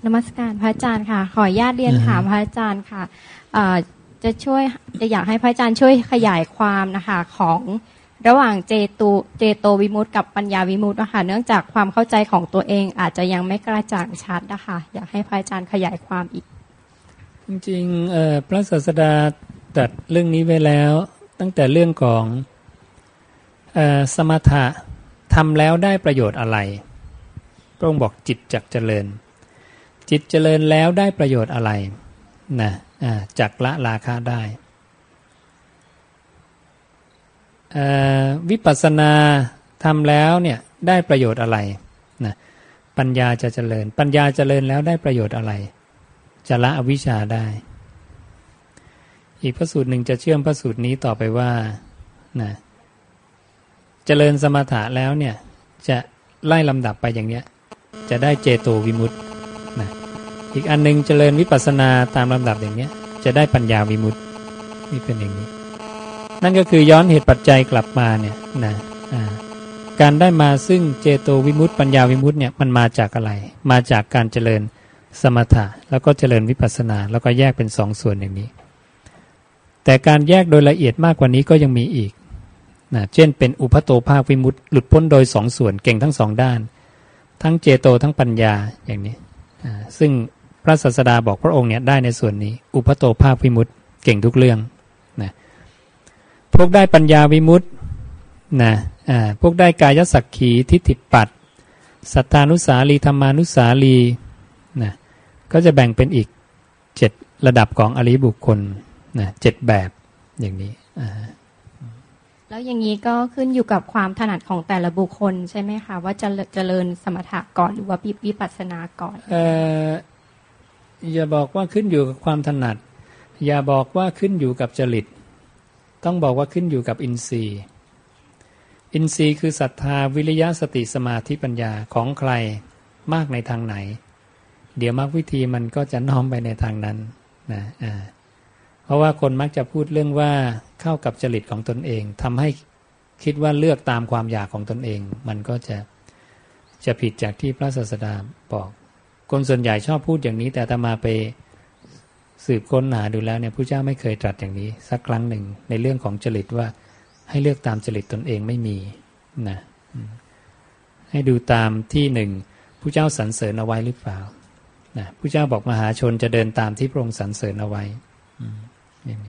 นมัสการพระอาจารย์ค่ะขออนุญาตเรียนถามพระอาจารย์ค่ะจะอยากให้พระอาจารย์ช่วยขยายความนะคะของระหว่างเจโตวิมุตติกับปัญญาวิมุตตินะคะเนื่องจากความเข้าใจของตัวเองอาจจะยังไม่กระจ่างชัดนะคะอยากให้พระอาจารย์ขยายความอีกจริงๆพระศาสดาตรัสเรื่องนี้ไว้แล้วตั้งแต่เรื่องของสมถะทำแล้วได้ประโยชน์อะไรพระองค์บอกจิตจักเจริญจิตเจริญแล้วได้ประโยชน์อะไรนะจักละราคะได้วิปัสสนาทำแล้วเนี่ยได้ประโยชน์อะไรนะปัญญาจะเจริญปัญญาเจริญแล้วได้ประโยชน์อะไรจะละอวิชชาได้อีกพระสูตรหนึ่งจะเชื่อมพระสูตรนี้ต่อไปว่านะเจริญสมถะแล้วเนี่ยจะไล่ลำดับไปอย่างเนี้ยจะได้เจโตวิมุตตินะอีกอันนึงเจริญวิปัสสนาตามลำดับอย่างเนี้ยจะได้ปัญญาวิมุตตินี่เป็นอย่างนี้นั่นก็คือย้อนเหตุปัจจัยกลับมาเนี่ยนะการได้มาซึ่งเจโตวิมุตติปัญญาวิมุตติเนี่ยมันมาจากอะไรมาจากการเจริญสมถะแล้วก็เจริญวิปัสสนาแล้วก็แยกเป็นสองส่วนอย่างนี้แต่การแยกโดยละเอียดมากกว่านี้ก็ยังมีอีกนะเช่นเป็นอุปโตภาควิมุตติหลุดพ้นโดยสองส่วนเก่งทั้งสองด้านทั้งเจโตทั้งปัญญาอย่างนี้ซึ่งพระศาสดาบอกพระองค์เนี่ยได้ในส่วนนี้อุปโตภาควิมุตติเก่งทุกเรื่องนะพวกได้ปัญญาวิมุตตินะพวกได้กายสักขีทิฏฐิปัตติสัทธานุสาลีธรรมานุสาลีนะก็จะแบ่งเป็นอีก7ระดับของอริยบุคคลนะ7แบบอย่างนี้แล้วอย่างนี้ก็ขึ้นอยู่กับความถนัดของแต่ละบุคคลใช่ไหมคะว่าจะเจริญสมถะก่อนหรือว่าวิปัสสนาก่อนอย่าบอกว่าขึ้นอยู่กับความถนัดอย่าบอกว่าขึ้นอยู่กับจริตต้องบอกว่าขึ้นอยู่กับอินทรีย์อินทรีย์คือศรัทธาวิริยะสติสมาธิปัญญาของใครมากในทางไหนเดี๋ยวมรรควิธีมันก็จะน้อมไปในทางนั้นนะเพราะว่าคนมักจะพูดเรื่องว่าเข้ากับจริตของตนเองทำให้คิดว่าเลือกตามความอยากของตนเองมันก็จะผิดจากที่พระศาสดาบอกคนส่วนใหญ่ชอบพูดอย่างนี้แต่อาตมาไปสืบค้นหาดูแล้วเนี่ยพระเจ้าไม่เคยตรัสอย่างนี้สักครั้งหนึ่งในเรื่องของจริตว่าให้เลือกตามจริตตนเองไม่มีนะให้ดูตามที่หนึ่งพระเจ้าสรรเสริญเอาไว้หรือเปล่านะพระเจ้าบอกมหาชนจะเดินตามที่พระองค์สรรเสริญเอาไว้